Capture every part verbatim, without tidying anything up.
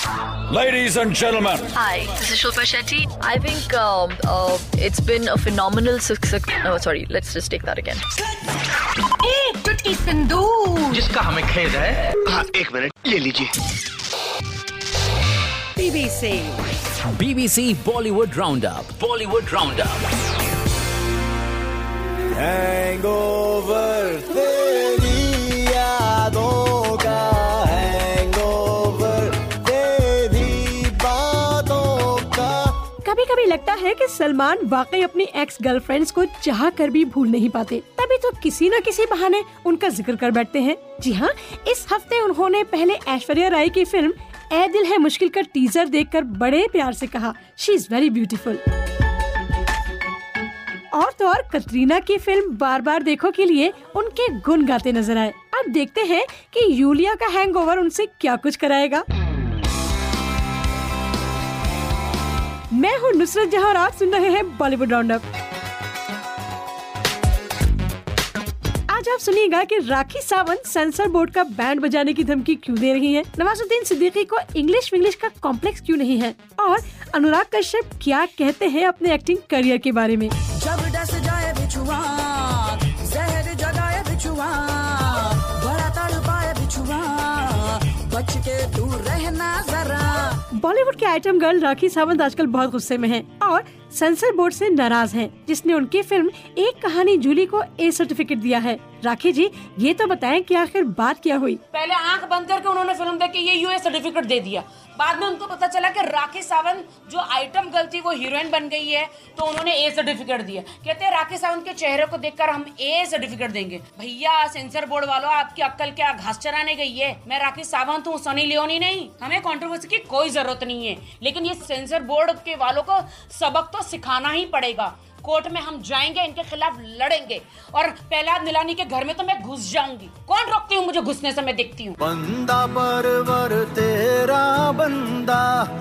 Ladies and gentlemen. Hi, this is Shilpa Shetty. I think um, uh, it's been a phenomenal success. Oh, sorry, let's just take that again. एक चुटकी सिंदूर जिसका हमें खेद है। हाँ, एक मिनट ले लीजिए। B B C B B C Bollywood Roundup. Bollywood Roundup. Hangover तेरी यादों का हैंगओवर तेरी बातों का। कभी कभी लगता है कि सलमान वाकई अपनी एक्स गर्लफ्रेंड्स को चाह कर भी भूल नहीं पाते, तभी तो किसी न किसी बहाने उनका जिक्र कर बैठते हैं। जी हाँ, इस हफ्ते उन्होंने पहले ऐश्वर्या राय की फिल्म ए दिल है मुश्किल का टीजर देखकर बड़े प्यार से कहा, शी इज वेरी ब्यूटीफुल। और तो और कटरीना की फिल्म बार बार देखो के लिए उनके गुण गाते नजर आए। अब देखते हैं कि यूलिया का हैंगओवर उनसे क्या कुछ कराएगा। मैं हूँ नुसरत जहाँ और आप सुन रहे हैं बॉलीवुड राउंडअप। आज आप सुनिएगा कि राखी सावंत सेंसर बोर्ड का बैंड बजाने की धमकी क्यों दे रही हैं, नवाजुद्दीन सिद्दीकी को इंग्लिश विंग्लिश का कॉम्प्लेक्स क्यों नहीं है, और अनुराग कश्यप क्या कहते हैं अपने एक्टिंग करियर के बारे में। जब डस जाए बिछुआ, जहर जगाए बिछुआ, बड़ा तड़पाए बिछुआ, बच के दूर रहना जरा। बॉलीवुड के आइटम गर्ल राखी सावंत आजकल बहुत गुस्से में हैं और सेंसर बोर्ड से नाराज हैं, जिसने उनकी फिल्म एक कहानी जूली को ए सर्टिफिकेट दिया है। राखी जी, ये तो बताएं कि आखिर बात क्या हुई। पहले आंख बंद करके उन्होंने फिल्म देख के ये यूए सर्टिफिकेट दे दिया। बाद में उनको पता चला कि राखी सावंत जो आइटम गर्ल थी वो हीरोइन बन गई है, तो उन्होंने ए सर्टिफिकेट दिया। कहते हैं राखी सावंत के चेहरे को देखकर हम ए सर्टिफिकेट देंगे। भैया सेंसर बोर्ड वालों, आपकी अक्ल क्या घास चराने गई है? मैं राखी सावंत हूँ, सनी लियोनी नहीं। हमें कंट्रोवर्सी की कोई जरूरत नहीं है, लेकिन ये सेंसर बोर्ड के वालों को सबक तो सिखाना ही पड़ेगा। कोर्ट में हम जाएंगे, इनके खिलाफ लड़ेंगे, और प्रहलाद निलानी के घर में तो मैं घुस जाऊंगी। कौन रोकती हूँ मुझे घुसने से? मैं देखती हूँ। बंदा परवर तेरा बंदा,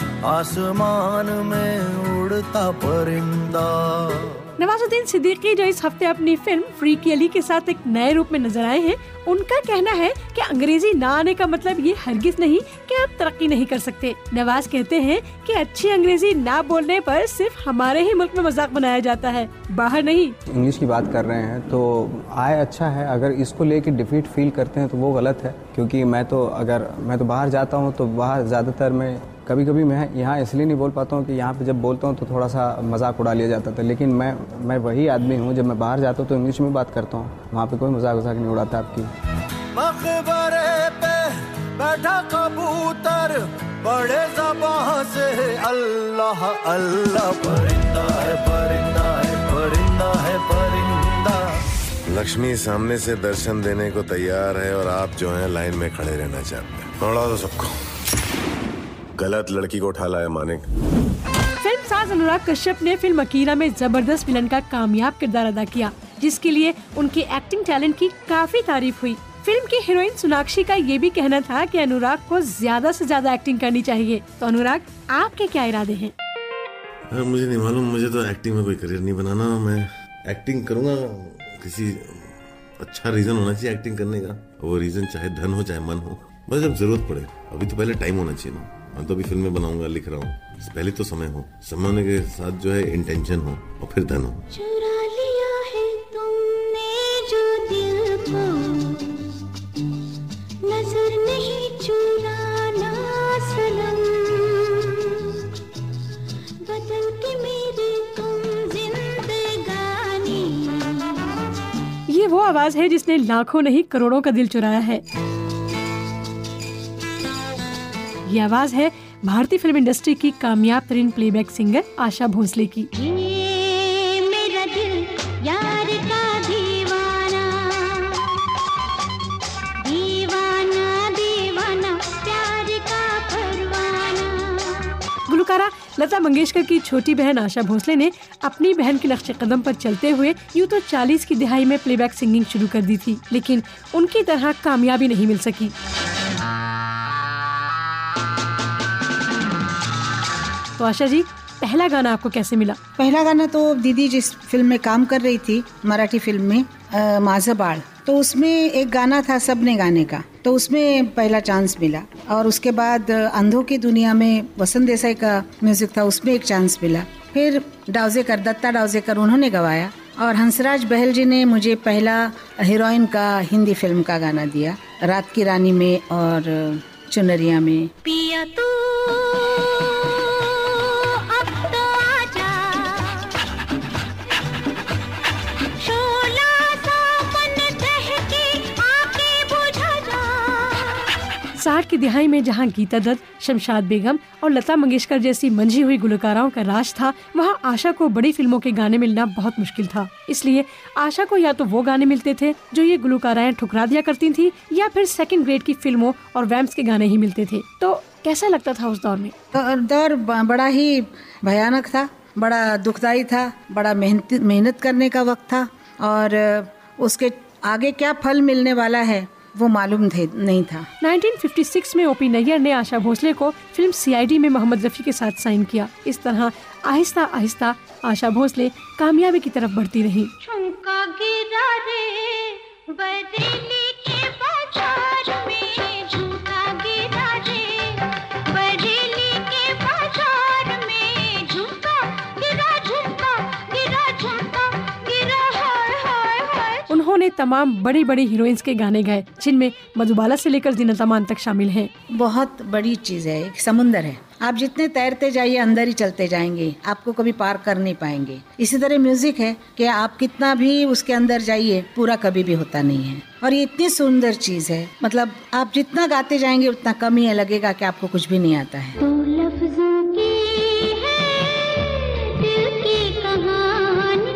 आसमान में उड़ता परिंदा। नवाजुद्दीन सिद्दीकी जो इस हफ्ते अपनी फिल्म फ्री की अली के साथ एक नए रूप में नजर आए हैं, उनका कहना है कि अंग्रेजी ना आने का मतलब ये हरगिज नहीं कि आप तरक्की नहीं कर सकते। नवाज कहते हैं कि अच्छी अंग्रेजी ना बोलने पर सिर्फ हमारे ही मुल्क में मजाक बनाया जाता है, बाहर नहीं। इंग्लिश की बात कर रहे हैं तो आय अच्छा है, अगर इसको लेके डिफीट फील करते हैं तो वो गलत है, क्योंकि मैं तो अगर मैं तो बाहर जाता हूँ तो वहाँ ज़्यादातर मैं कभी कभी मैं यहाँ इसलिए नहीं बोल पाता हूँ कि यहाँ पे जब बोलता हूँ तो थोड़ा सा मजाक उड़ा लिया जाता था, लेकिन मैं मैं वही आदमी हूँ, जब मैं बाहर जाता हूँ तो इंग्लिश में बात करता हूँ, वहाँ पे कोई मजाक वजाक नहीं उड़ाता आपकी। मकबरे पे बैठा कबूतर बड़े ज़बान से अल्लाह अल्लाह, परिंदा है परिंदा है परिंदा है परिंदा। लक्ष्मी सामने से दर्शन देने को तैयार है और आप जो हैं लाइन में खड़े रहना चाहते हैं। उड़ा दो सबको। गलत लड़की को उठा लाया मानिक। फिल्म साज अनुराग कश्यप ने फिल्म अकीरा में जबरदस्त विलन का कामयाब किरदार अदा किया, जिसके लिए उनकी एक्टिंग टैलेंट की काफी तारीफ हुई। फिल्म की हीरोइन सोनाक्षी का ये भी कहना था कि अनुराग को ज्यादा से ज्यादा एक्टिंग करनी चाहिए। तो अनुराग, आपके क्या इरादे हैं? आ, मुझे नहीं मालूम, मुझे तो एक्टिंग में कोई करियर नहीं बनाना। मैं एक्टिंग करूँगा, किसी अच्छा रीजन होना चाहिए एक्टिंग करने का। वो रीजन चाहे धन हो चाहे मन हो, बस जब जरूरत पड़े। अभी तो पहले टाइम होना चाहिए ना। मैं तो अभी फिल्में बनाऊंगा, लिख रहा हूँ, पहले तो समय हो, समय होने के साथ जो है इंटेंशन हो और फिर धन हो। चुरा लिया है तुमने जो दिल को, नजर नहीं चुराना सनम, बदल के मेरी तुम जिंदगानी। ये वो आवाज है जिसने लाखों नहीं करोड़ों का दिल चुराया है। ये आवाज है भारतीय फिल्म इंडस्ट्री की कामयाब तरीन प्लेबैक सिंगर आशा भोसले की। ये मेरा दिल यार का दीवाना, दीवाना दीवाना प्यार का परवाना। गुलकारा लता मंगेशकर की छोटी बहन आशा भोसले ने अपनी बहन के नक्शे कदम पर चलते हुए यूँ तो चालीस की दिहाई में प्लेबैक सिंगिंग शुरू कर दी थी, लेकिन उनकी तरह कामयाबी नहीं मिल सकी। तो आशा जी, पहला गाना आपको कैसे मिला? पहला गाना तो दीदी जिस फिल्म में काम कर रही थी, मराठी फिल्म में माझं बाळ, तो उसमें एक गाना था सबने गाने का, तो उसमें पहला चांस मिला। और उसके बाद अंधों की दुनिया में वसंत देसाई का म्यूजिक था, उसमें एक चांस मिला। फिर डाउजेकर, दत्ता डाउजेकर, उन्होंने गवाया। और हंसराज बहल जी ने मुझे पहला हीरोइन का हिंदी फिल्म का गाना दिया, रात की रानी में और चुनरिया में। पिया तू अब तो आजा, शोला सा मन दहके आके बुझा जा। साठ की दिहाई में जहां गीता दत्त, शमशाद बेगम और लता मंगेशकर जैसी मंझी हुई गुलकाराओं का राज था, वहां आशा को बड़ी फिल्मों के गाने मिलना बहुत मुश्किल था। इसलिए आशा को या तो वो गाने मिलते थे जो ये गुलकाराएं ठुकरा दिया करती थी, या फिर सेकंड ग्रेड की फिल्मों और वैम्प्स के गाने ही मिलते थे। तो कैसा लगता था उस दौर में? दौर बड़ा ही भयानक था, बड़ा दुखदाई था, बड़ा मेहनत मेहनत करने का वक्त था, और उसके आगे क्या फल मिलने वाला है वो मालूम थे नहीं था। उन्नीस सौ छप्पन में ओपी नैयर ने आशा भोसले को फिल्म सीआईडी में मोहम्मद रफी के साथ साइन किया। इस तरह आहिस्ता आहिस्ता आशा भोसले कामयाबी की तरफ बढ़ती रही। झुमका गिरा रे बरेली के बाजार में, झुमका गिरा रे बरेली के बाजार में, झुमका गिरा झुमका गिरा झुमका गिरा हाय हाय हाय। उन्होंने तमाम बड़ी बड़ी हीरोइंस के गाने गाए, जिनमें मधुबाला से लेकर जीनत अमान तक शामिल हैं। बहुत बड़ी चीज है, एक समुंदर है, आप जितने तैरते जाइए अंदर ही चलते जाएंगे, आपको कभी पार कर नहीं पाएंगे। इसी तरह म्यूजिक है कि आप कितना भी उसके अंदर जाइए, पूरा कभी भी होता नहीं है। और ये इतनी सुंदर चीज है, मतलब आप जितना गाते जाएंगे उतना कम ही लगेगा कि आपको कुछ भी नहीं आता है। तो लफ्जों की है दिल की कहानी,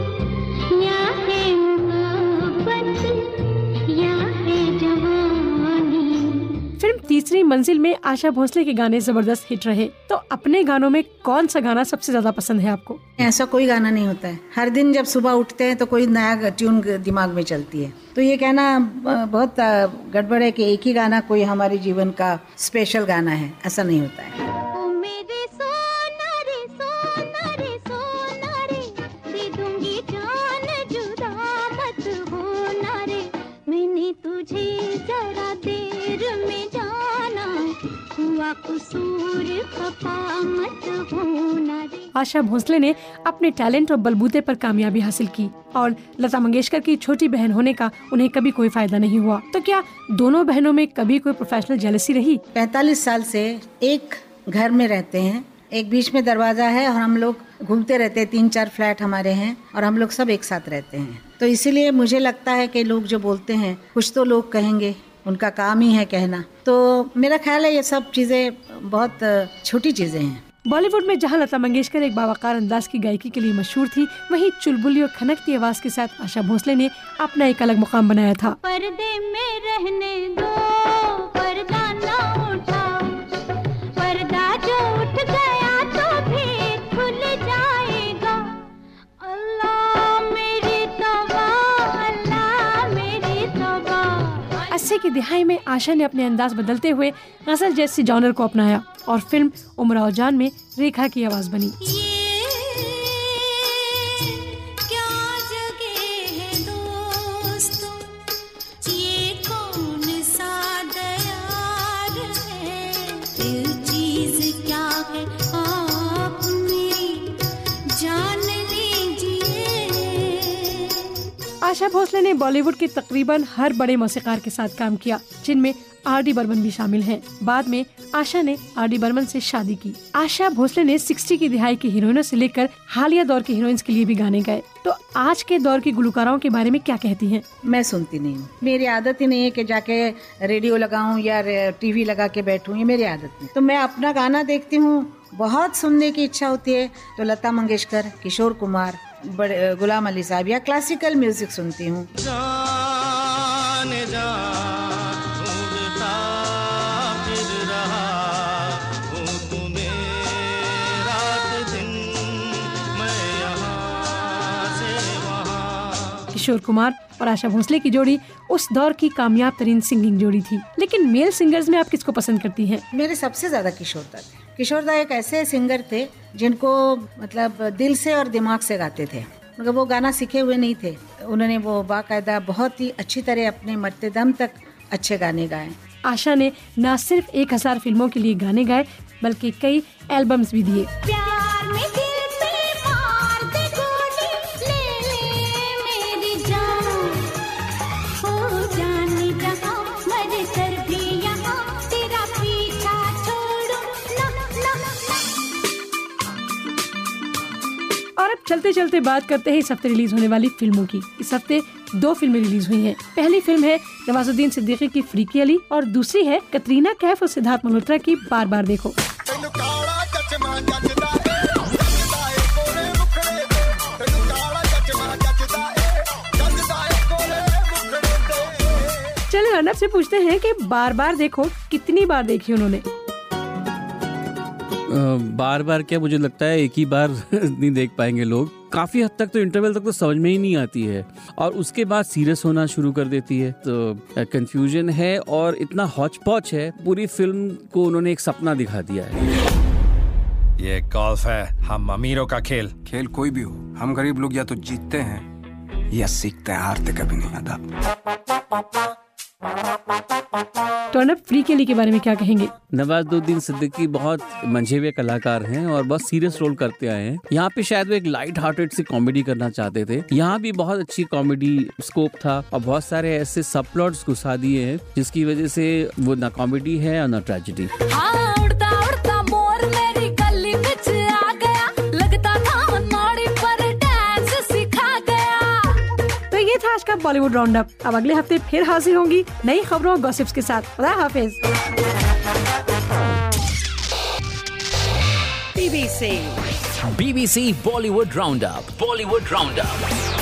या है मोहब्बत या है जवानी। फिल्म तीसरी मंजिल में आशा भोसले के गाने जबरदस्त हिट रहे। तो अपने गानों में कौन सा गाना सबसे ज्यादा पसंद है आपको? ऐसा कोई गाना नहीं होता है, हर दिन जब सुबह उठते हैं तो कोई नया ट्यून दिमाग में चलती है। तो ये कहना बहुत गड़बड़ है कि एक ही गाना कोई हमारे जीवन का स्पेशल गाना है, ऐसा नहीं होता है। ओ मेरे सोना रे सोना रे सोना रे, दे दूंगी जान जुदा मत होना रे, मैंने तुझे जरा देर में जाना, हुआ कसूर खफा मत होना रे। आशा भोसले ने अपने टैलेंट और बलबूते पर कामयाबी हासिल की, और लता मंगेशकर की छोटी बहन होने का उन्हें कभी कोई फायदा नहीं हुआ। तो क्या दोनों बहनों में कभी कोई प्रोफेशनल जेलसी रही? पैंतालीस साल से एक घर में रहते हैं, एक बीच में दरवाजा है और हम लोग घूमते रहते हैं, तीन चार फ्लैट हमारे हैं और हम लोग सब एक साथ रहते हैं। तो इसीलिए मुझे लगता है कि लोग जो बोलते हैं, कुछ तो लोग कहेंगे, उनका काम ही है कहना। तो मेरा ख्याल है ये सब चीज़ें बहुत छोटी चीज़ें हैं। बॉलीवुड में जहां लता मंगेशकर एक बावकार अंदाज की गायकी के लिए मशहूर थी, वहीं चुलबुली और खनकती आवाज के साथ आशा भोसले ने अपना एक अलग मुकाम बनाया था। पर्दे में रहने दो, पर्दा ना उठाओ, पर्दा जो उठ गया तो भी खुल जाएगा। अल्लाह मेरी तौबा, अल्लाह मेरी तौबा। अस्सी की दिहाई में आशा ने अपने अंदाज बदलते हुए गजल जैसी जॉनर को अपनाया और फिल्म उमराव जान में रेखा की आवाज बनी। आशा भोसले ने बॉलीवुड के तकरीबन हर बड़े मौसीकार के साथ काम किया, जिनमें आर डी बर्मन भी शामिल हैं। बाद में आशा ने आर डी बर्मन से शादी की। आशा भोसले ने साठ की दिहाई की हीरोइनों से लेकर हालिया दौर की हीरोइंस के लिए भी गाने गाए। तो आज के दौर की गुलकारों के बारे में क्या कहती हैं? मैं सुनती नहीं हूँ, मेरी आदत ही नहीं है कि जाके रेडियो लगाऊं या टीवी लगा के बैठूं, ये मेरी आदत नहीं। तो मैं अपना गाना देखती हूँ, बहुत सुनने की इच्छा होती है तो लता मंगेशकर, किशोर कुमार, बड़े गुलाम अली साहब या क्लासिकल म्यूजिक सुनती हूँ। किशोर कुमार और आशा भोसले की जोड़ी उस दौर की कामयाब तरीन सिंगिंग जोड़ी थी। लेकिन मेल सिंगर्स में आप किसको पसंद करती हैं? मेरे सबसे ज्यादा किशोरदा थे। किशोरदा एक ऐसे सिंगर थे जिनको मतलब दिल से और दिमाग से गाते थे। मगर वो गाना सीखे हुए नहीं थे। उन्होंने वो बाकायदा बहुत ही अच्छी तरह अपने मरते दम तक अच्छे गाने गाए। आशा ने न सिर्फ एक हजार फिल्मों के लिए गाने गाए बल्कि कई एल्बम्स भी दिए। प्यार में दिल पे मार दे गोली, ले ले मेरी जान, हो जाने जहां मर कर भी यहाँ तेरा पीछा छोड़ूं ना ना ना। और अब चलते चलते बात करते हैं इस हफ्ते रिलीज होने वाली फिल्मों की। इस हफ्ते दो फिल्में रिलीज हुई हैं। पहली फिल्म है नवाजुद्दीन सिद्दीकी की फ्रीकी अली और दूसरी है कतरीना कैफ और सिद्धार्थ मल्होत्रा की बार बार देखो। चलिए अर्नब से पूछते हैं कि बार बार देखो कितनी बार देखी उन्होंने। बार बार क्या, मुझे लगता है एक ही बार नहीं देख पाएंगे लोग। काफी हद तक तो इंटरवल तक तो समझ में ही नहीं आती है और उसके बाद सीरियस होना शुरू कर देती है, तो कंफ्यूजन है और इतना हौच पौच है। पूरी फिल्म को उन्होंने एक सपना दिखा दिया है। ये गोल्फ है, हम अमीरों का खेल। खेल कोई भी हो, हम गरीब लोग या तो जीतते हैं या सीखते हैं, हारते कभी नहीं आता। तो अर्नब फ्रीकी अली के बारे में क्या कहेंगे? नवाजुद्दीन सिद्दीकी बहुत मंझे हुए कलाकार हैं और बहुत सीरियस रोल करते आए हैं। यहाँ पे शायद वो एक लाइट हार्टेड सी कॉमेडी करना चाहते थे, यहाँ भी बहुत अच्छी कॉमेडी स्कोप था और बहुत सारे ऐसे सब प्लॉट्स घुसा दिए हैं जिसकी वजह से वो ना कॉमेडी है और ना ट्रेजेडी। था आज का बॉलीवुड राउंड अप। अब अगले हफ्ते फिर हाजिर होंगी नई खबरों और गॉसिप्स के साथ। खुदा हाफिज। BBC BBC Bollywood round up Bollywood round up